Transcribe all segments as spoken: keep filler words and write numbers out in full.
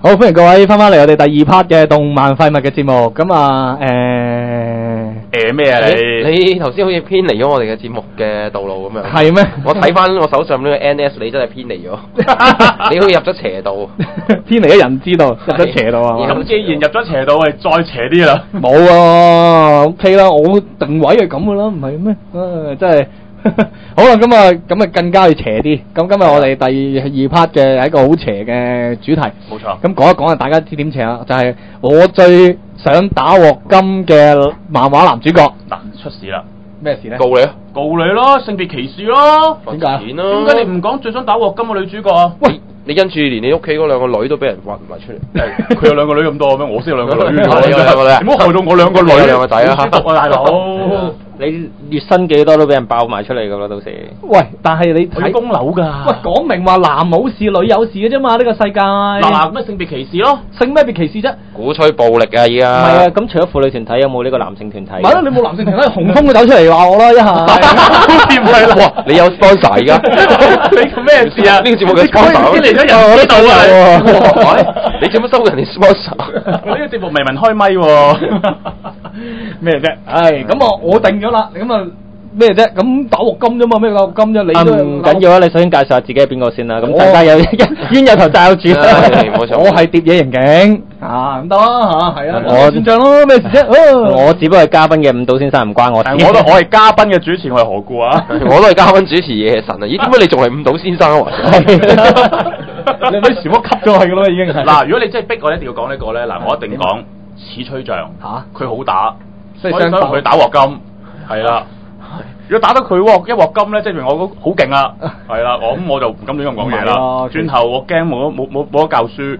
好，歡迎各位翻返嚟我哋第二 part 嘅動漫廢物嘅節目。咁啊，誒誒咩啊你？ 你頭先好似偏離咗我哋嘅節目嘅道路咁樣。 係咩？ 我睇翻我手上呢個 N S， 你真係偏離咗。你好似入咗邪道。 偏離咗人知道，入咗邪道啊！ 咁既然入咗邪道，係再邪啲啦。 冇啊 ，OK 啦，我定位係咁噶啦，唔係咩？啊，真係。好啦，咁啊，咁啊更加要邪啲。咁今日我哋第二 part 嘅係一個好邪嘅主題。 冇錯。 咁講一講啊，大家知點邪啦？就係、是、我最想打鑊金嘅漫畫男主角。 嗱，出事啦！ 咩事咧？ 告你啊！ 告你咯，性別歧視咯。 點解？ 錢咯。 點解你唔講最想打鑊金嘅女主角啊？ 喂！你跟住連你屋企嗰兩個女都俾人挖埋出嚟， 佢有兩個女咁多咩？我先有兩個女，你唔好害到我兩個女， 兩個仔啊！ 舒服啊，大佬！ 你月薪幾多都俾人爆埋出嚟噶啦，到時。 喂，但係你睇供樓㗎。 喂，講明話男冇事，女有事嘅啫嘛，呢、這個世界。嗱嗱，咩性別歧視咯？ 性咩別歧視啫？ 鼓吹暴力啊！而家。 唔係啊，咁除咗婦女團體，有冇呢個男性團體？ 唔係咯，你冇男性團體，紅通佢走出嚟話我啦，一下。 唔係啦， 哇！你有 sponsor 而家？ 你咩事啊？ 呢個節目嘅 sponsor 嚟咗人呢度啊！你做乜收人哋 sponsor？ 呢個節目未聞開咪喎。 咩啫？唉，咁我我定咗啦，咁啊咩啫？咁打鑊金啫嘛，咩打鑊金啫？你都唔緊要啊！你首先介紹下自己係邊個先啦。咁大家有冤有頭債有主。 我係疊嘢刑警啊，咁得啦嚇，係啊， 我算賬咯，咩事啫？ 我只不過係嘉賓嘅五島先生，唔關我事。 我都我係嘉賓嘅主持，我係何故啊？ 我都係嘉賓主持夜神啊！咦，點解你仲係五島先生啊？ 你俾全部吸咗去噶啦，已經係。 嗱，如果你真係逼我一定要講呢個咧，嗱，我一定講此吹象嚇，佢好打，所以想同佢打鑊金，係啦。如果打得佢鑊一鑊金咧，即係我好勁啊，係啦，我咁我就唔敢亂咁講嘢啦。轉頭我驚冇冇冇冇得教書。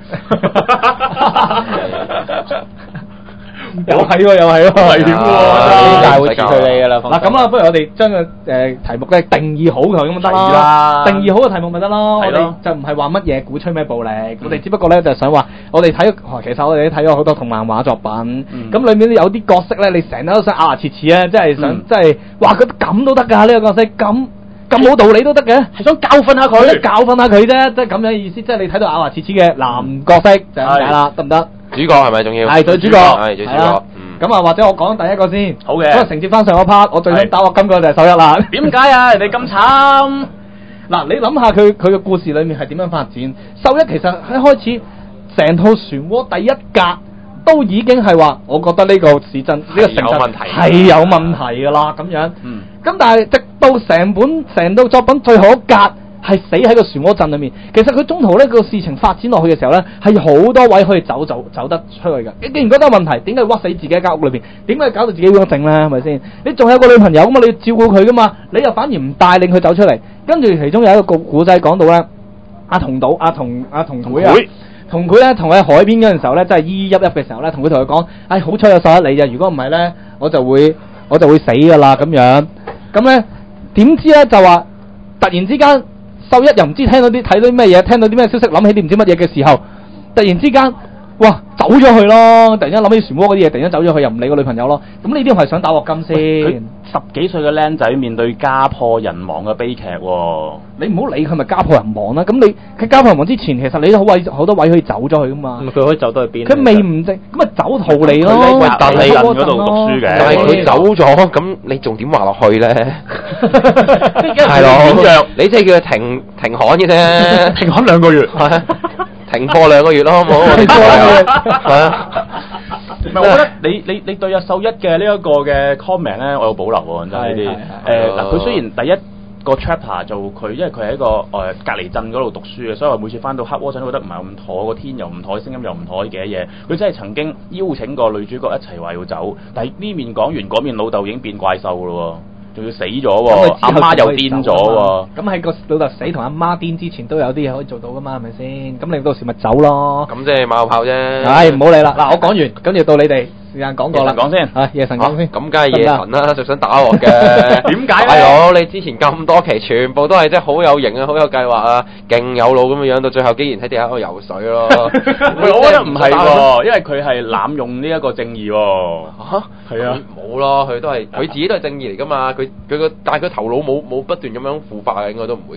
又係喎，又係喎， 危險喎！ 呢屆會辭退你㗎啦。 嗱咁啊，不如我哋將個誒題目咧定義好佢咁就得啦。定義好個題目咪得咯。我哋就唔係話乜嘢鼓吹咩暴力，我哋只不過咧就係想話，我哋睇，其實我哋都睇咗好多同漫畫作品，咁裏面有啲角色咧，你成日都想牙牙切齒啊，即係想，即係話佢咁都得㗎，呢個角色咁咁冇道理都得嘅，係想教訓下佢，教訓下佢啫，即係咁樣意思，即係你睇到牙牙切齒嘅男角色就咁解啦，得唔得？ 主角係咪仲要？ 係對主角， 係最主角。 咁啊，或者我講第一個先。 好嘅。 咁啊，承接翻上個 part，我最想打鑊金個就係秀一啦。 點解啊？人哋咁慘。 嗱，你諗下佢佢嘅故事裏面係點樣發展？秀一其實喺開始成套漩渦第一格都已經係話，我覺得呢個市鎮呢個城鎮係有問題㗎啦，咁樣。嗯。咁但係直到成本成套作品最後一格，係死喺個漩渦鎮裏面。其實佢中途呢個事情發展落去嘅時候呢，係好多位可以走走走得出去嘅。你既然覺得有問題，點解屈死自己喺間屋裏邊？點解搞到自己咁整呢？係咪先？你仲有個女朋友咁嘛？你要照顧佢噶嘛？你又反而唔帶領佢走出嚟。跟住其中有一個古仔講到呢，阿童島阿童阿童會啊，童會呢同佢喺海邊嗰陣時候呢，即係依依泣泣嘅時候呢，同佢同佢講：唉、哎，好彩有受得你咋，如果唔係呢，我就會我就會死噶啦咁樣。咁呢，點知呢？就話突然之間。秀一又唔知聽到啲睇到啲咩嘢，聽到啲咩消息，諗起啲唔知乜嘢嘅時候，突然之間，哇，走咗去咯！突然間諗起漩渦嗰啲嘢，突然間走咗去，又唔理個女朋友咯。咁呢啲係想打鑊金先？ 十幾歲嘅僆仔面對家破人亡嘅悲劇喎、哦， 你唔好理佢咪家破人亡啦。咁你喺家破人亡之前，其實你都好位好多位可以走咗去噶嘛。 佢可以走到去邊？ 佢未唔正，咁咪走逃離咯。 佢喺達利人嗰度讀書嘅， 但係佢走咗，咁你仲點話落去咧？ 係咯， 你即係叫佢停停刊嘅啫， 停刊兩個月， 停課兩個月咯，好唔好？我哋係啊。 唔係，我覺得你你你對阿秀一嘅呢一個嘅 comment 咧，我有保留喎，真係呢啲。誒嗱，佢雖然第一個 chapter 就佢，因為佢喺一個誒、呃、隔離鎮嗰度讀書嘅，所以我每次翻到黑窩鎮都覺得唔係咁妥，個天又唔妥，聲音又唔妥嘅嘢。佢真係曾經邀請過女主角一齊話要走，但係呢面講完，嗰面老豆已經變怪獸㗎咯喎，仲要死咗喎，阿媽又癲咗喎。 咁喺個老豆死同阿媽癲之前，都有啲嘢可以做到噶嘛，係咪先？咁你到時咪走咯。 咁即係馬後炮啫。 唉，唔好理啦。嗱，我講完，跟住到你哋時間講過啦。 講先， 啊，夜神講先。 咁梗係夜神啦，就想打鑊嘅。 點解咧？ 大佬，你之前咁多期，全部都係即係好有型啊，好有計劃啊，勁有腦咁嘅樣，到最後竟然喺地下度游水咯。 喂，我覺得唔係喎，因為佢係濫用呢一個正義喎。 嚇？ 係啊。 冇咯，佢都係佢自己都係正義嚟噶嘛，佢佢個但係佢頭腦冇冇不斷咁樣腐化嘅，應該都唔會㗎。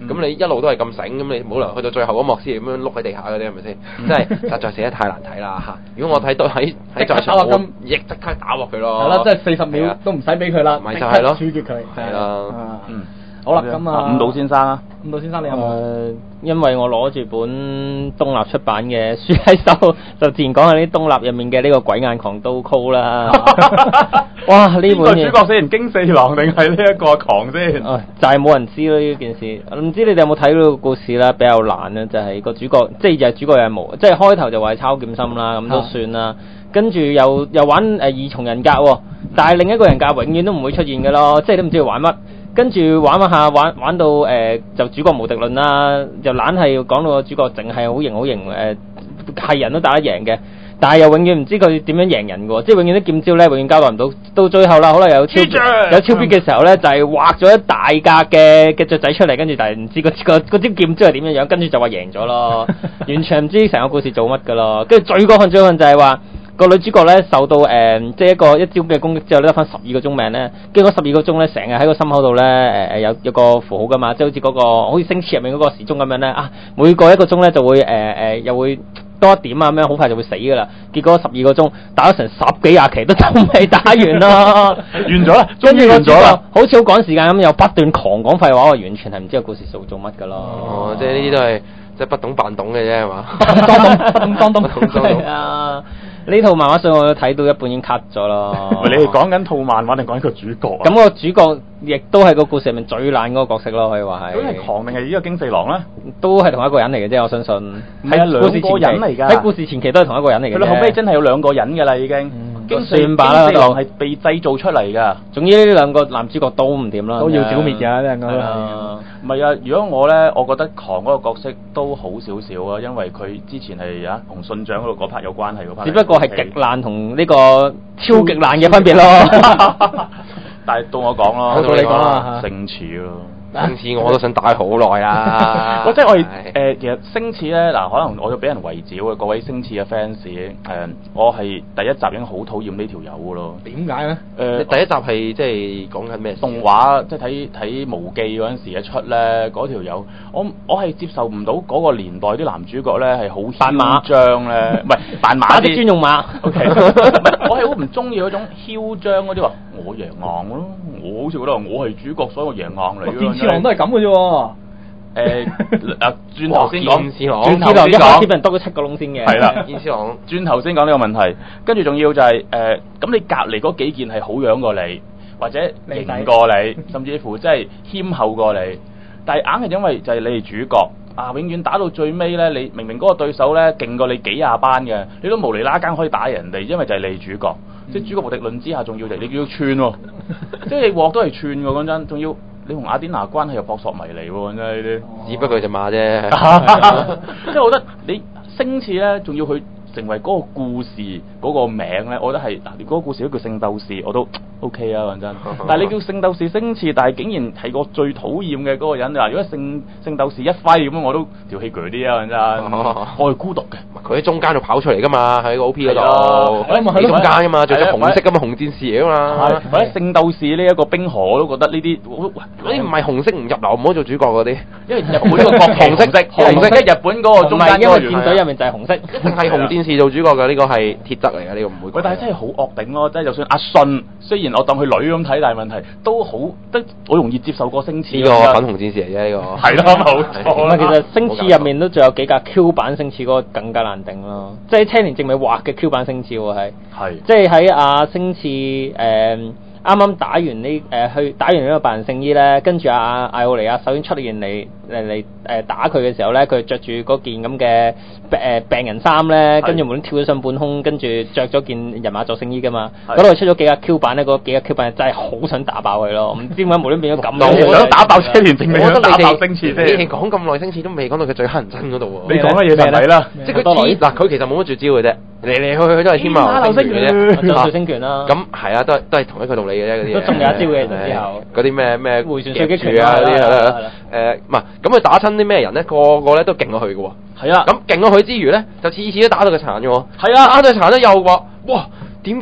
咁、嗯、你一路都係咁醒，咁你冇理由去到最後嗰幕先咁樣碌喺地下嗰啲係咪先？真係實在寫得太難睇啦嚇！如果我睇到喺喺在場，我亦即刻打落佢咯。 係啦，即係四十秒都唔使俾佢啦， 咪就係咯， 處決佢。 係啦， 嗯。好啦，咁啊， 五島先生啊， 五島先生你有冇？ 誒，因為我攞住本東立出版嘅書喺手，就自然講下啲東立入面嘅呢個鬼眼狂刀箍啦。哇！呢本嘢，邊個主角先？驚四郎定係呢一個狂先？ 哦，就係冇人知咯呢件事。唔知你哋有冇睇到個故事啦？比較難啦，就係個主角，即係就係主角又係冇，即係開頭就話係抄劍心啦，咁都算啦。跟住又又玩誒二重人格喎，但係另一個人格永遠都唔會出現嘅咯，即係都唔知佢玩乜。跟住玩玩下玩玩到誒、呃、就主角無敵論啦，就懶係講到個主角淨係好型好型誒，係、呃、人都打得贏嘅，但係又永遠唔知佢點樣贏人嘅喎，即係永遠啲劍招咧永遠交代唔到，到最後啦，可能有超有超必嘅時候咧，就係、是、畫咗一大格嘅嘅雀仔出嚟，跟住但係唔知個個嗰啲劍招係點樣樣，跟住就話贏咗咯，完全唔知成個故事做乜嘅咯，跟住最過分最過分就係話。個女主角咧受到誒、呃、即係一個一招嘅攻擊之後咧得翻十二個鐘命咧，經過十二個鐘咧成日喺個心口度咧誒誒有有個符號噶嘛，即係好似嗰、那個好似星矢入面嗰個時鐘咁樣咧啊，每個一個鐘咧就會誒誒、呃、又會多一點啊咁樣，好快就會死噶啦。結果十二個鐘打咗成十幾廿期都仲未打完咯， 完咗啦， 跟住個主角好似好趕時間咁，又不斷狂講廢話，我完全係唔知個故事數做乜噶咯。 哦，即係呢啲都係即係不懂扮懂嘅啫係嘛？ 當當當當當係啊！呢套漫畫書我睇到一半已經 cut 咗咯。 你哋講緊套漫畫定講緊個主角啊？ 咁個主角亦都係個故事入面最爛嗰個角色咯，可以話係。 咁係狂定係呢個驚四郎咧？ 都係同一個人嚟嘅啫，我相信。 係啊，兩個人嚟㗎。 喺故事前期都係同一個人嚟嘅。 佢後尾真係有兩個人㗎啦，已經。驚四算吧啦， 驚四郎係被製造出嚟㗎。 總之呢兩個男主角都唔掂啦， 都要剿滅㗎，兩個都係。 唔係啊，如果我咧，我覺得狂嗰個角色都好少少啊，因為佢之前係啊同信長嗰度嗰 part 有關係嗰 part。只不過係極爛同呢個超極爛嘅分別咯。 但係到我講咯， 到你講啦， 星矢咯。 星矢我都想打好耐啊！ 我即係我係誒，其實星矢咧嗱，可能我要俾人圍剿嘅各位星矢嘅 fans 誒，我係第一集已經好討厭呢條友嘅咯。 點解咧？ 誒， 你第一集係即係講緊咩？ 動畫即係睇睇無記嗰陣時一出咧，嗰條友我我係接受唔到嗰個年代啲男主角咧係好囂張咧，唔係扮馬啲專用馬。 O K，我係好唔中意嗰種囂張嗰啲話，我贏硬咯，我好似覺得我係主角，所以我贏硬嚟。 次郎都係咁嘅啫喎。 誒啊，轉頭先講， 次郎， 轉頭先講，先俾人篤咗七個窿先嘅。 係啦， 次郎。 轉頭先講呢個問題，跟住仲要就係、是、誒，咁、呃、你隔離嗰幾件係好樣過你，或者型過你，甚至乎即係謙厚過你，但係硬係因為就係你係主角啊，永遠打到最尾咧，你明明嗰個對手咧勁過你幾廿班嘅，你都無厘啦更可以打人哋，因為就係你係主角，嗯、即係主角無敵論之下，仲要就你要串喎、哦，即係你鑊都係串喎，講真，仲要。你同雅典娜關係又撲朔迷離喎，真係呢啲， 只不過隻馬啫。 即係我覺得你星矢咧，仲要去成為嗰個故事嗰、嗰個名咧，我覺得係嗱，如果個故事都叫聖鬥士，我都 OK 啊，講真。但係你叫聖鬥士星矢，但係竟然係個最討厭嘅嗰個人啊！如果聖聖鬥士一揮咁，我都條氣鋸啲啊，講真。我係孤獨嘅， 佢喺中間度跑出嚟噶嘛，喺個 O P 嗰度， 喺中間噶嘛，着咗紅色噶嘛，紅戰士嚟噶嘛。 或者聖鬥士呢一個冰河，我都覺得呢啲嗰啲唔係紅色唔入流，唔好做主角嗰啲， 因為日本呢個國紅色，紅色日本嗰個中間因為戰隊入面就係紅色， 一定係紅戰士做主角嘅，呢個係鐵則嚟嘅，呢個唔會。 喂，但係真係好惡頂咯，即係就算阿信，雖然我當佢女咁睇，但係問題都好得好容易接受過星矢。 呢個粉紅戰士嚟啫，呢個係咯，冇錯啦。 其實星矢入面都仲有幾格 Q 版星矢嗰個更加難頂咯，即係青田正美畫嘅 Q 版星矢喎，係係即係喺阿星矢誒。啱啱打完呢誒、呃、去打完呢個白人聖衣咧，跟住阿艾奧尼亞首先出現嚟嚟嚟誒打佢嘅時候咧，佢着住嗰件咁嘅誒病人衫咧，跟住無端跳咗上半空，跟住着咗件人馬座聖衣噶嘛，嗰度出咗幾架 Q 版咧，嗰幾架 Q 版真係好想打爆佢咯，唔知點解無端變咗咁樣， 我想打爆青田正美， 我覺得你哋星矢啫。 你哋講咁耐星矢都未講到佢最乞人憎嗰度喎。 你講嘅嘢就係啦， 即係佢嗱佢其實冇乜絕招嘅啫，嚟嚟去去都係天馬流星拳嘅啫， 流星拳啦。 咁係啊，都係都係同一個道理嘅啫，嗰啲都仲有一招嘅之後， 嗰啲咩咩回旋狙擊拳啊嗰啲誒唔係咁佢打親啲咩人咧？個個咧都勁過佢嘅喎。 係啊， 咁勁過佢之餘咧，就次次都打到佢殘嘅喎。 係啊， 打到佢殘咧又話哇點解啊？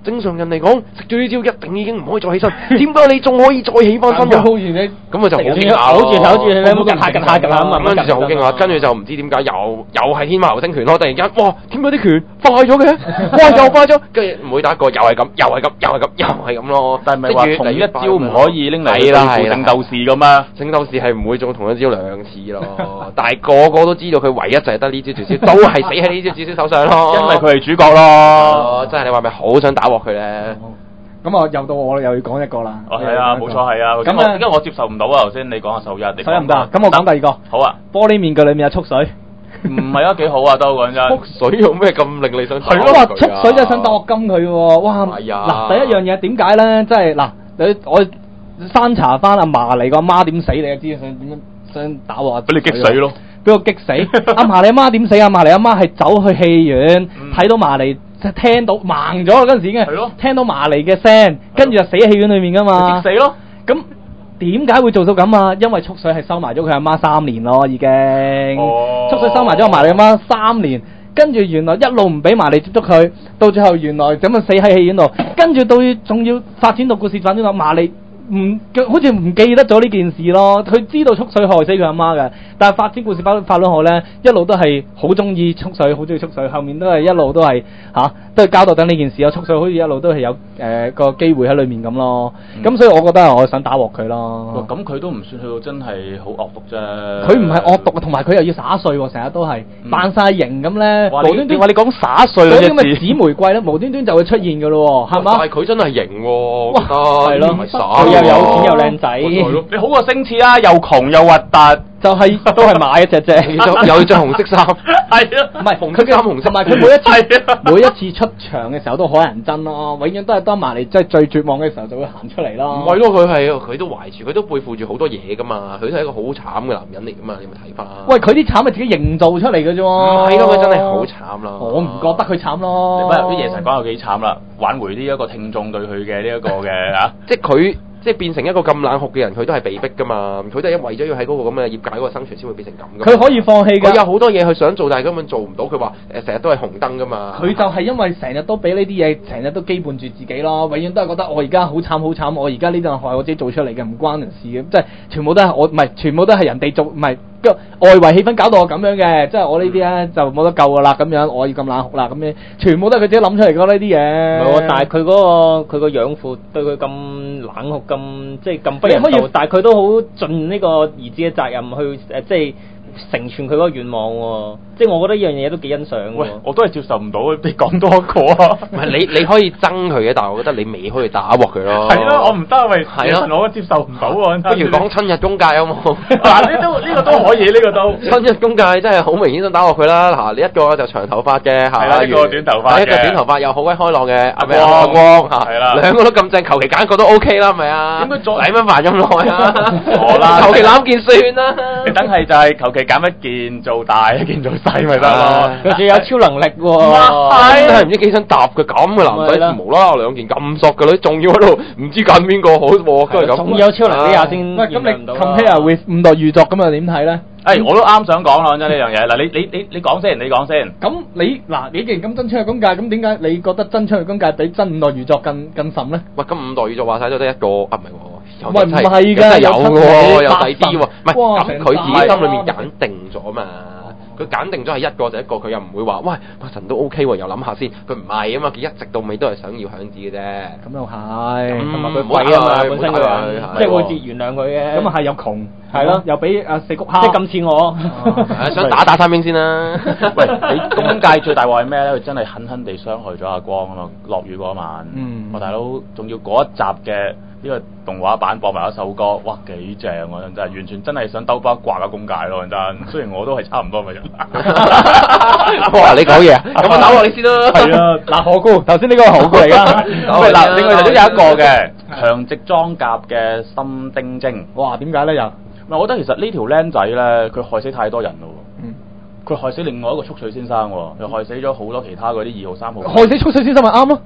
正常人嚟講，食咗呢招一定已經唔可以再起身，點解你仲可以再起翻身㗎？ 好似你咁啊就好驚訝好住好住，你冇夾下夾下夾下咁啊， 跟住就好驚訝，跟住就唔知點解又又係天馬流星拳咯！突然間，哇，點解啲拳快咗嘅？哇，又快咗！跟住每打一個又係咁，又係咁，又係咁，又係咁咯。 但係咪話同一招唔可以拎嚟對付聖鬥士咁啊？ 聖鬥士係唔會中同一招兩次咯，但係個個都知道佢唯一就係得呢招絕招，都係死喺呢招絕招手上咯。 因為佢係主角咯。 真係你話咪好想打鑊佢咧？ 咁啊，又到我又要講一個啦。 哦，係啊，冇錯係啊。咁點解我接受唔到啊？頭先你講下秀一，你秀一唔得，咁我講第二個。 好啊。 玻璃面具裏面有速水。 唔係啊，幾好啊，都講真。 速水有咩咁令你想打？ 係咯，話速水真係想打鑊金佢喎，哇！嗱，第一樣嘢點解咧？即係嗱，你我翻查翻阿嫲嚟個阿媽點死，你就知想點樣想打鑊。 俾你激死咯！ 俾我激死！阿嫲你阿媽點死？阿嫲你阿媽係走去戲院睇到嫲嚟。聽到盲咗嗰陣時已經係聽到麻利嘅聲，跟住就死喺戲院裏面噶嘛， 激死咯！ 咁點解會做到咁啊？因為速水係收埋咗佢阿媽三年咯，已經。哦。速水收埋咗阿麻利阿媽三年，跟住原來一路唔俾麻利接觸佢，到最後原來咁樣死喺戲院度，跟住到仲要發展到故事發展到麻利唔好似唔記得咗呢件事咯。佢知道速水害死佢阿媽嘅，但係發展故事發發落去咧，一路都係好中意速水，好中意速水，後面都係一路都係嚇、啊，都係交代緊呢件事咯。速水好似一路都係有誒、呃、個機會喺裏面咁咯。咁、嗯、所以我覺得我想打鑊佢咯。 咁佢都唔算去到真係好惡毒啫。 佢唔係惡毒，同埋佢又要灑碎喎，成日都係扮晒型咁咧。無端端話你講灑碎嗰啲咩紫玫瑰咧，無端端就會出現㗎咯喎，係嘛？ 但係佢真係型喎， 哇，係咯， 佢又有錢又靚仔， 你好過星矢啊，又窮又核突。 就係都係買一隻隻， 又要着紅色衫， 係啊， 唔係紅色衫紅色， 同埋佢每一次每一次出場嘅時候都好人憎咯，永遠都係當埋嚟即係最絕望嘅時候就會行出嚟咯。 唔係咯，佢係佢都懷住，佢都背負住好多嘢噶嘛，佢都係一個好慘嘅男人嚟噶嘛，你有冇睇翻？ 喂，佢啲慘係自己營造出嚟嘅啫喎。 唔係咯，佢真係好慘咯。 我唔覺得佢慘咯。 你乜啲嘢成講有幾慘啦？挽回呢一個聽眾對佢嘅呢一個嘅啊， 即係佢。即係變成一個咁冷酷嘅人，佢都係被逼噶嘛。佢都係為咗要喺嗰個咁嘅業界嗰個生存，先會變成咁。 佢可以放棄㗎。 佢有好多嘢佢想做，但係根本做唔到。佢話誒成日都係紅燈㗎嘛。 佢就係因為成日都俾呢啲嘢，成日都羈絆住自己咯。永遠都係覺得我而家好慘好慘，我而家呢陣係我自己做出嚟嘅，唔關人事嘅。即係全部都係我，唔係全部都係人哋做，唔係個外圍氣氛搞到我咁樣嘅。即係我呢啲咧就冇得救㗎啦。咁樣我要咁冷酷啦。咁樣全部都係佢自己諗出嚟㗎呢啲嘢。 唔係喎，但係佢嗰個佢個養父對佢咁冷酷咁即係咁。不人道，但係佢都好盡呢個兒子嘅責任去誒、呃，即係成全佢嗰個願望喎。即係我覺得呢樣嘢都幾欣賞。 喂，我都係接受唔到，你講多一個啊！ 唔係你你可以憎佢嘅，但係我覺得你未可以打鑊佢咯。 係咯，我唔得咪係咯，我接受唔到喎。 不如講親日公界好冇？ 嗱，呢都呢個都可以，呢個都親日公界真係好明顯想打鑊佢啦。嗱，呢一個就長頭髮嘅，係啦， 一個短頭髮， 一個短頭髮又好鬼開朗嘅阿阿光嚇，係啦，兩個都咁正，求其揀個都 OK 啦，係咪啊？點解做禮乜煩咁耐啊？好啦，求其攬件算啦。 你等係就係求其揀一件做大，一件做細咪得咯。 佢仲有超能力喎， 真係唔知幾想搭佢咁嘅男仔，無啦啦兩件咁索嘅女，仲要喺度唔知揀邊個好喎，都係咁。 仲有超能力下先。 喂，咁你 compare with 五代御作咁又點睇咧？ 誒，我都啱想講啦，講真呢樣嘢。嗱，你你你你講先，你講先。 咁你嗱，你既然咁真出去公界，咁點解你覺得真出去公界比真五代御作更更甚咧？ 喂，咁五代御作話晒都得一個，啊唔係喎， 喂唔係㗎， 有喎，有第啲喎，唔係咁佢自己心裏面揀定咗嘛。佢揀定咗係一個就一個，佢又唔會話喂，神都 OK 喎，又諗下先。佢唔係啊嘛，佢一直到尾都係想要響子嘅啫。咁又係，同埋佢貴啊嘛，本身佢即係會原諒佢嘅。咁啊係又窮，係咯，又俾阿四谷蝦，即係咁似我， 想打打三兵先啦。 喂，你公界最大鑊係咩咧？佢真係狠狠地傷害咗阿光啊嘛！落雨嗰晚，我大佬仲要嗰一集嘅呢個動畫版播埋一首歌，哇幾正啊！真係完全真係想兜巴掛個公界咯，真。雖然我都係差唔多嘅人。 哇！你講嘢啊？咁我打落你先啦。 係啊，嗱，何姑頭先呢個係何姑嚟噶。 喂，嗱，另外頭先有一個嘅強直裝甲嘅心丁精。 哇！點解咧又？ 唔係，我覺得其實呢條僆仔咧，佢害死太多人咯。嗯。佢害死另外一個速水先生喎，又害死咗好多其他嗰啲二號、三號。 害死速水先生咪啱咯。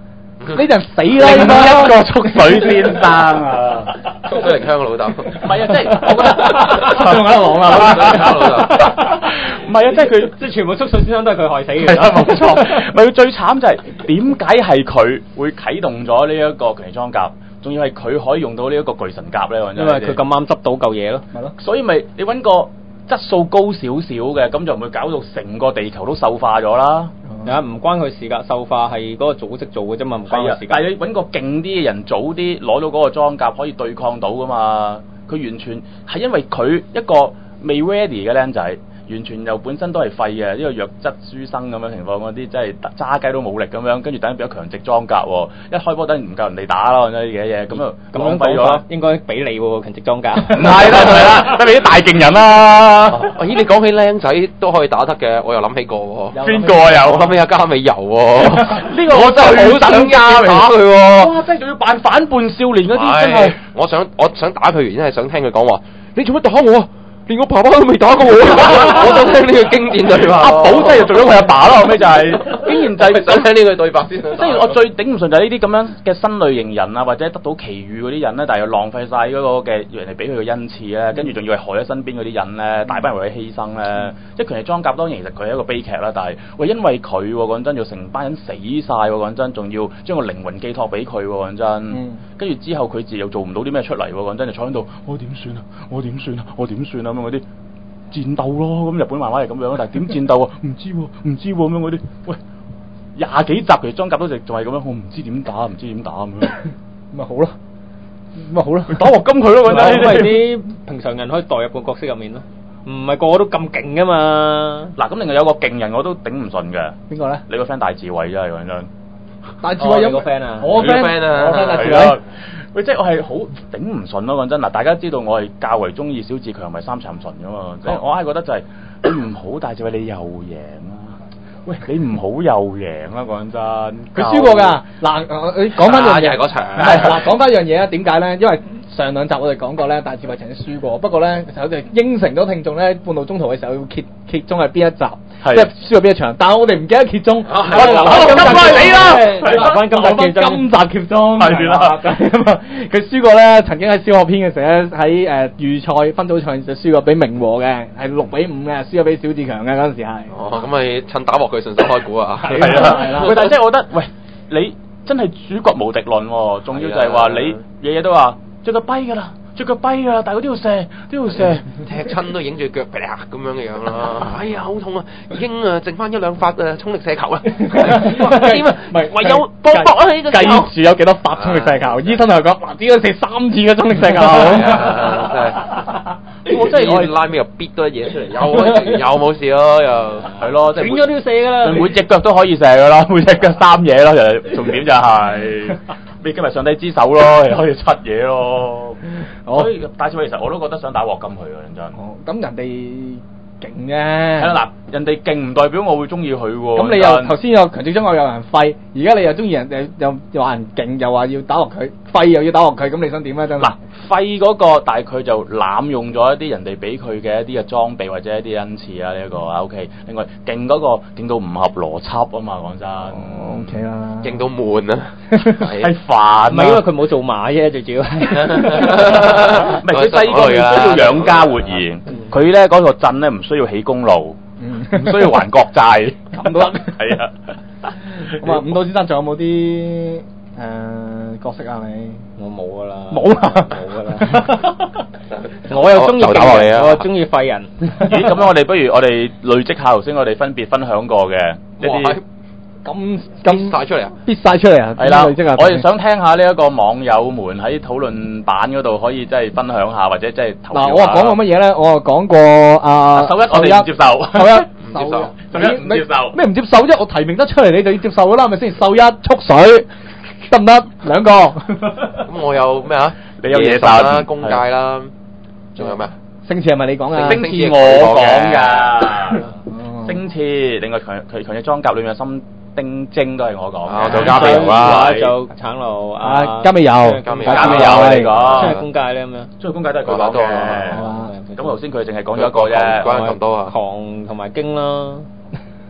呢人死啦！ 一個速水先生啊， 速水靈香老豆。 唔係啊，即係我覺得仲喺度講啊！ 唔係啊，即係佢即係全部速水先生都係佢害死嘅。 係啊，冇錯。咪最慘就係點解係佢會啟動咗呢一個權力裝甲？仲要係佢可以用到呢一個巨神甲咧， 因為佢咁啱執到嚿嘢咯， 係咯。 所以咪你揾個質素高少少嘅，咁就唔會搞到成個地球都獸化咗啦。 係啊，唔關佢事㗎，獸化係嗰個組織做嘅啫嘛，唔關佢事㗎。 但係你揾個勁啲嘅人，早啲攞到嗰個裝甲，可以對抗到㗎嘛。佢完全係因為佢一個未 ready 嘅僆仔。完全又本身都係廢嘅，呢個弱質書生咁樣情況，嗰啲真係揸雞都冇力咁樣，跟住等陣變咗強直裝甲喎，一開波等唔夠人哋打咯，呢啲嘢咁啊咁樣廢咗， 應該俾你喎強直裝甲。 唔係啦，唔係啦，得你啲大勁人啦。 咦，你講起僆仔都可以打得嘅，我又諗起過喎。 邊個啊？又我諗起阿加美柔喎。 呢個我真係好想加打佢喎。哇！真係仲要扮反叛少年嗰啲，真係。 我想我想打佢原因係想聽佢講話，你做乜打我啊？連我爸爸都未打過我，我想聽呢個經典對白。 阿寶真係做咗佢阿爸咯，後尾就係、是，竟然就係想聽呢句對白先。 即係我最頂唔順就係呢啲咁樣嘅新類型人啊，或者得到奇遇嗰啲人咧，但係又浪費晒嗰個嘅人哋俾佢嘅恩賜咧，跟住仲要係害咗身邊嗰啲人咧，大班人為佢犧牲咧。嗯、即係權力裝甲當然其實佢係一個悲劇啦，但係喂因為佢講真，要成班人死晒喎，講真，仲要將個靈魂寄託俾佢喎，講真。跟住、嗯、之後佢自己又做唔到啲咩出嚟喎，講真就坐喺度，我點算啊？我點算啊？我點算啊？咁嗰啲。戰鬥咯，咁日本漫畫係咁樣，但係點戰鬥啊？唔知喎、啊，唔知喎咁樣嗰啲，喂，廿幾集其實裝甲都仲仲係咁樣，我唔知點打，唔知點打咁樣，咪好咯，咪好咯，打鑊金佢咯，揾啲因為啲平常人可以代入個角色入面咯，唔係個個都咁勁噶嘛。 嗱，咁另外有個勁人我都頂唔順嘅， 邊個咧？ 你個 friend 大智慧真係講真， 大智慧有個 friend 啊， 我 friend 啊，我 friend 大智慧。 喂，即係我係好頂唔順咯，講真嗱，大家知道我係較為中意小志強，咪三杉純噶嘛，即係、哦、我係覺得就係、是、你唔好大智慧，你又贏啦，喂，你唔好又贏啦，講真， 佢輸過㗎，嗱，你講翻樣嘢， 係嗰場， 嗱，講翻樣嘢啊，點解咧？因為上兩集我哋講過咧，大智慧曾經輸過，不過咧，就應承咗聽眾咧，半路中途嘅時候要揭揭中係邊一集，即係輸過邊一場，但係我哋唔記得揭中，我哋今集你啦，留翻今集揭中，今集揭中係啦，咁啊，佢輸過咧，曾經喺小學篇嘅時候咧，喺誒預賽分組賽就輸過俾明和嘅，係六比五嘅，輸咗俾小志強嘅嗰陣時係。 哦，咁咪趁打鑊佢順手開估啊！ 係啦，係啦。喂，但係即係我覺得，喂，你真係主角無敵論喎，仲要就係話你嘢嘢都話。著個跛㗎啦，著個跛㗎啦，但係佢都要射，都要射， 踢親都影住腳劈下咁樣嘅樣啦。哎呀，好痛啊！已經啊，剩翻一兩發誒衝力射球啦。點啊？唔係唯有搏搏啊！呢個計住有幾多發衝力射球？醫生同佢講，嗱，只要射三次嘅衝力射球。 真係，我真係可以拉尾又逼多嘢出嚟，又又冇事咯，又係咯，即係斷咗都要射㗎啦。 每隻腳都可以射㗎啦，每隻腳三嘢咯，就重點就係。你今日上帝之手咯，可以出嘢咯。 好所以大智慧其實我都覺得想打鑊金佢啊，認真。 哦，咁人哋勁啫。係啦，嗱，人哋勁唔代表我會中意佢喎。 咁你又頭先有強直將我有人廢，而家你又中意人哋又又話人勁，又話要打鑊佢，廢又要打鑊佢，咁你想點咧？真係。嗱， 廢嗰個，但係佢就濫用咗一啲人哋俾佢嘅一啲嘅裝備或者一啲恩賜啊，呢一個 O K。另外勁嗰個勁到唔合邏輯啊嘛，講真。 O K 啦。 勁到悶啊！ 係煩。 唔係因為佢冇做馬啫，最主要係。 唔係佢細個唔需要養家活兒，佢咧嗰個鎮咧唔需要起公路，唔需要還國債，咁都得。係啊。 咁啊，五島先生仲有冇啲誒角色啊？你我冇噶啦， 冇啦， 冇噶啦。我又中意廢人，我又中意廢人。 咦？咁樣我哋不如我哋累積下頭先我哋分別分享過嘅一啲。 咁咁晒出嚟啊！ 必晒出嚟啊！ 係啦，我哋想聽下呢一個網友們喺討論版嗰度可以即係分享下，或者即係投票下。嗱，我話講過乜嘢咧？我話講過啊， 秀一我哋唔接受， 秀一唔接受， 秀一唔接受。 咩唔接受啫？我提名得出嚟，你就要接受噶啦，係咪先？秀一速水得唔得？兩個。 咁我有咩啊？ 你有野神啦，公界啦，仲有咩？ 星矢係咪你講啊？ 星矢我講噶。星矢，另外強強強嘅裝甲裏面心。丁晶都係我講， 我做加美油啦， 做橙路啊，加美油， 加美油嚟講， 出去公界咧咁樣， 出去公界都係佢講嘅。咁頭先佢淨係講咗一個啫， 關咁多啊， 狂同埋經啦，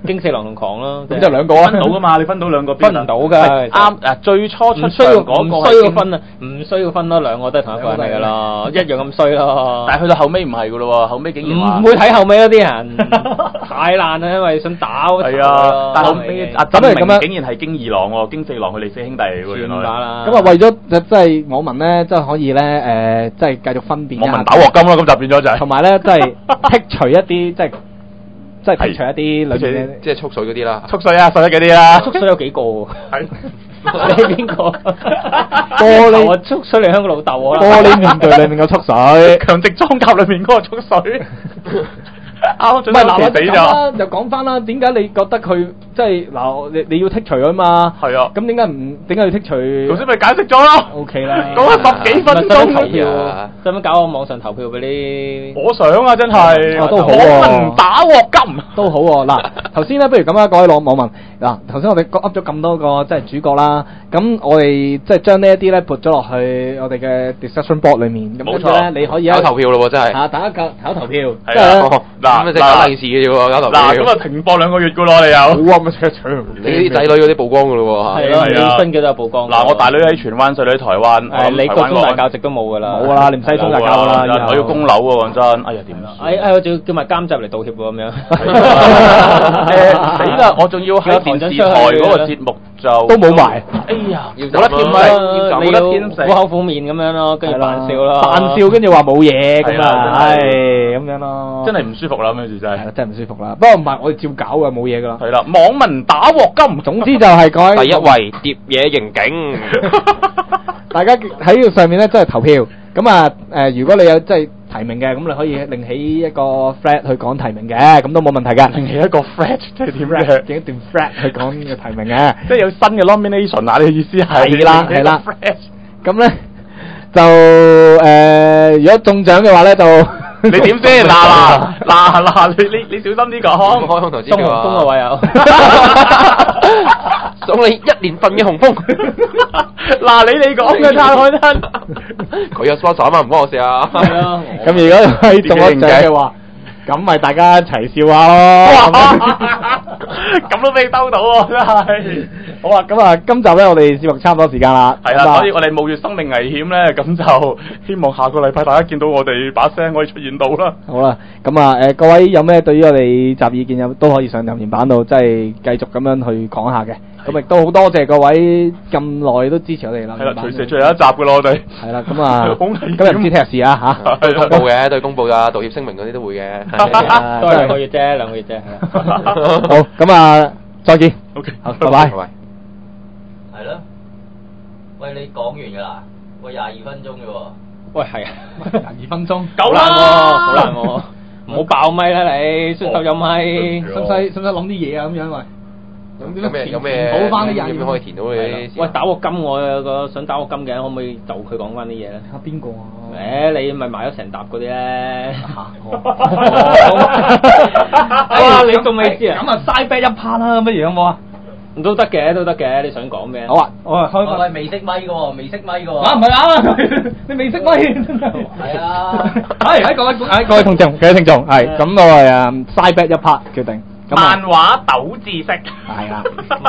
驚四郎同狂咯， 咁就兩個啊， 分到噶嘛？你分到兩個分唔到㗎。 啱誒，最初出需要嗰個唔需要分啊？唔需要分咯，兩個都係同一個人嚟㗎啦，一樣咁衰咯。 但係去到後尾唔係㗎咯喎，後尾竟然話唔會睇後尾嗰啲人太爛啦，因為想打係啊，但係後尾阿咁係咁樣， 竟然係驚二郎喎，驚四郎佢哋四兄弟喎，原來啦。 咁啊，為咗即係網民咧，即係可以咧誒，即係繼續分辨。 網民打鑊金咯，咁就變咗就係。 同埋咧，即係剔除一啲即係。即係剔除一啲裏邊即係速水嗰啲啦， 速水啊，十一嗰啲啦， 速水有幾個喎？ 係你邊個？ 玻璃我速水嚟香港老豆啊！ 玻璃面具裏面嘅速水， 強直裝甲裏面嗰個速水。啱，唔係嗱，我哋啦，就講翻啦。點解你覺得佢即係嗱？你你要剔除啊嘛？ 係啊。咁點解唔點解要剔除？ 頭先咪解釋咗咯。 O K 啦。 講咗十幾分鐘投票，使唔使搞個網上投票俾你？ 我想啊，真係。 都好喎。 網民打鑊金都好喎。嗱，頭先咧，不如咁啦，各位網網民嗱，頭先我哋噏咗咁多個即係主角啦，咁我哋即係將呢一啲咧撥咗落去我哋嘅 discussion board 裏面，咁跟住咧你可以搞投票咯喎，真係。 嚇，大家搞搞投票。 係啊。嗱， 咁啊，即係搞利是嘅啫喎，搞投票。 嗱，咁啊停播兩個月噶咯，你又。 好啊，咪扯扯。 你啲仔女嗰啲曝光噶咯喎。 係咯，你新嘅都有曝光。 嗱，我大女喺荃灣，細女喺台灣。 誒，你個中大教職都冇噶啦。 冇啦，連西中大教啦。 我要供樓喎，講真。哎呀，點啊？ 哎哎，我仲要叫埋監製嚟道歉喎，咁樣。 誒，死啦！我仲要喺電視台嗰個節目就都冇埋。 哎呀， 要冇得添食， 要冇得添食， 苦口苦面咁樣咯，跟住扮笑咯， 扮笑跟住話冇嘢咁啊， 係咁樣咯， 真係唔舒服啦，咁樣事真係， 係啦，真係唔舒服啦。不過唔係，我哋照搞嘅，冇嘢噶啦。 係啦，網民打鑊金， 總之就係講第一位疊嘢刑警， 大家喺上面咧，真係投票。咁啊，誒，如果你有即係提名嘅，咁你可以另起一個 flat 去講提名嘅，咁都冇問題嘅。 另起一個 flat 即係點嘅？ 整一段 flat 去講嘅提名嘅， 即係有新嘅 nomination 啊！你嘅意思係？ 係啦，係啦。咁咧就誒，如果中獎嘅話咧，就你點先？嗱嗱嗱嗱，你你你小心啲講， 開空頭支送紅票啊！ 封個位有， 送你一年份嘅紅封。 嗱，你你講嘅太海真， 佢有 sponsor 啊嘛，唔關我事啊。 係啊。 咁如果係中咗獎嘅話，咁咪大家一齊笑下咯。 咁都俾你兜到喎，真係。 好啊，咁啊，今集咧我哋節目差唔多時間啦。 係啦，所以我哋冒住生命危險咧，咁就希望下個禮拜大家見到我哋把聲可以出現到啦。 好啦，咁啊，誒，各位有咩對於我哋集意見有都可以上留言板度，即係繼續咁樣去講下嘅。咁亦都好多謝各位咁耐都支持我哋啦。 係啦，隨時最後一集噶咯，我哋。 係啦，咁啊，今日唔知聽日事啊嚇。 對公佈嘅，對公佈噶，道歉聲明嗰啲都會嘅。 都係兩個月啫，兩個月啫。 好，咁啊，再見。 OK， 好，拜拜。 係咯，喂，你講完㗎啦？喂，廿二分鐘嘅喎。 喂，係啊， 廿二分鐘， 夠啦， 好難喎，唔好爆咪啦你，順手有咪， 使唔使使唔使諗啲嘢啊？咁樣喂。 有咩有咩？ 補翻啲廿二點樣可以填到你？ 喂，打鑊金我有個想打鑊金嘅，可唔可以就佢講翻啲嘢咧？ 嚇邊個啊？ 誒，你咪買咗成沓嗰啲咧。 哇！ 你仲未知啊？ 咁啊，嘥啤一 part 啦，乜嘢好冇啊？ 都得嘅，都得嘅，你想講咩？ 好啊，我啊開喂，未識咪嘅喎，未識咪嘅喎。 啊唔係啊，你未識咪真係。 係啊。 係喺各位喺各位聽眾，各位聽眾係咁我係啊嘥啤一 part 決定。 漫畫斗知識。 係啦。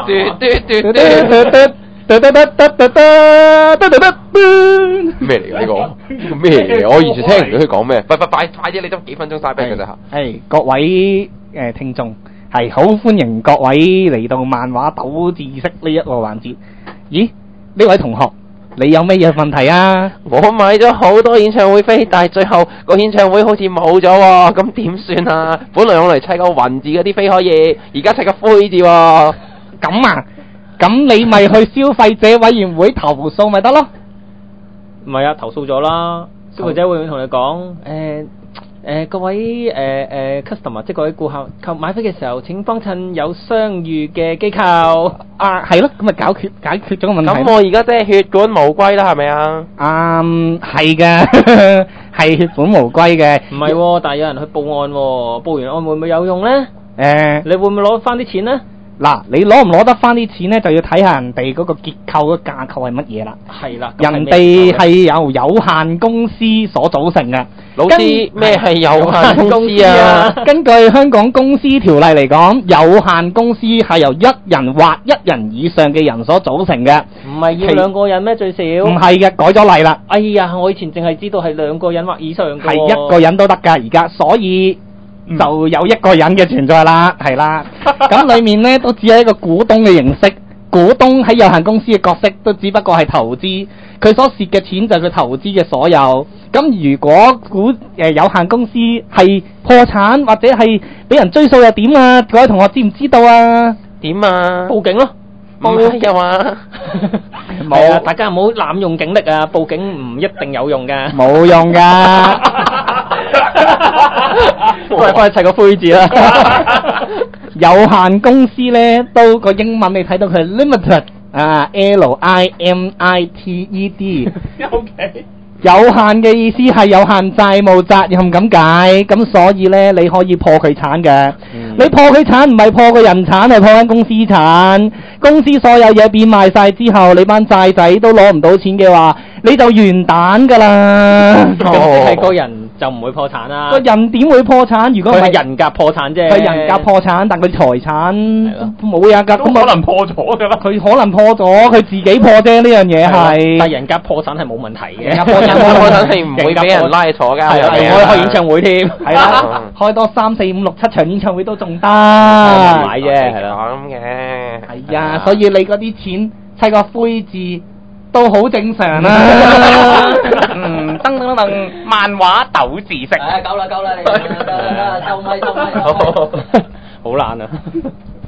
咩嚟㗎呢個？咩嚟㗎？我完全聽唔到佢講咩。快快快快啲！你得幾分鐘嘥啤㗎咋嚇？ 係各位誒聽眾。係好歡迎各位嚟到漫畫斗知識呢一個環節。咦？呢位同學，你有咩嘢問題啊？ 我買咗好多演唱會飛，但係最後個演唱會好似冇咗喎，咁點算啊？本來用嚟砌個雲字嗰啲飛可以，而家砌個灰字喎。 咁啊？咁你咪去消費者委員會投訴咪得咯？ 唔係啊，投訴咗啦。消費者會唔會同你講？誒？誒、呃、各位誒誒、呃、customer，即係各位顧客購買飛嘅時候，請幫襯有商譽嘅機構。 啊，係咯，咁咪解決解決咗個問題。 咁我而家真係血本無歸啦，係咪啊？ 啱，係嘅，係血本無歸嘅。 唔係喎，但係有人去報案喎，報完案會唔會有用咧？誒、 呃， 你會唔會攞翻啲錢咧？ 嗱，你攞唔攞得翻啲錢咧，就要睇下人哋嗰個結構嘅架構係乜嘢啦。 係啦， 人哋係由有限公司所組成嘅。 老師咩係有限公司啊？ 根據香港公司條例嚟講，有限公司係由一人或一人以上嘅人所組成嘅。 唔係要兩個人咩最少？ 唔係嘅，改咗例啦。 哎呀，我以前淨係知道係兩個人或以上嘅。 係一個人都得㗎，而家所以。就有一個人嘅存在啦，係啦。咁裏面呢，都只係一個股東嘅形式，股東喺有限公司嘅角色都只不過係投資，佢所蝕嘅錢就係佢投資嘅所有。咁如果股誒、呃、有限公司係破產或者係俾人追數又點啊？各位同學知唔知道啊？ 點啊？ 報警咯！ 冇嘅嘛， 冇啊！大家唔好濫用警力啊！報警唔一定有用㗎， 冇用㗎。 都係幫你砌個灰字啦。 有限公司咧，都個英文你睇到佢係 limited 啊 ，L I M I T E D。OK。有限嘅意思係有限債務責任咁解，咁所以咧你可以破佢產嘅。嗯、你破佢產唔係破個人產，係破緊公司產。公司所有嘢變賣晒之後，你班債仔都攞唔到錢嘅話，你就完蛋㗎啦。 咁係個人就唔會破產啦。 個人點會破產？如果佢係人格破產啫。 佢人格破產，但佢財產冇嘢㗎。咁可能破咗㗎啦。 佢可能破咗，佢自己破啫。呢樣嘢係。 但係人格破產係冇問題嘅。 人格破產冇破產係唔會俾人拉坐㗎。 係啊，可以開演唱會添。 係啦，開多三四五六七場演唱會都仲得。 買啫，係啦。 咁嘅。 係啊，所以你嗰啲錢砌個灰字都好正常啦。 嗯，噔噔噔，漫畫斗字式。 唉，夠啦夠啦，你夠啦，收咪收咪收咪。 好難啊！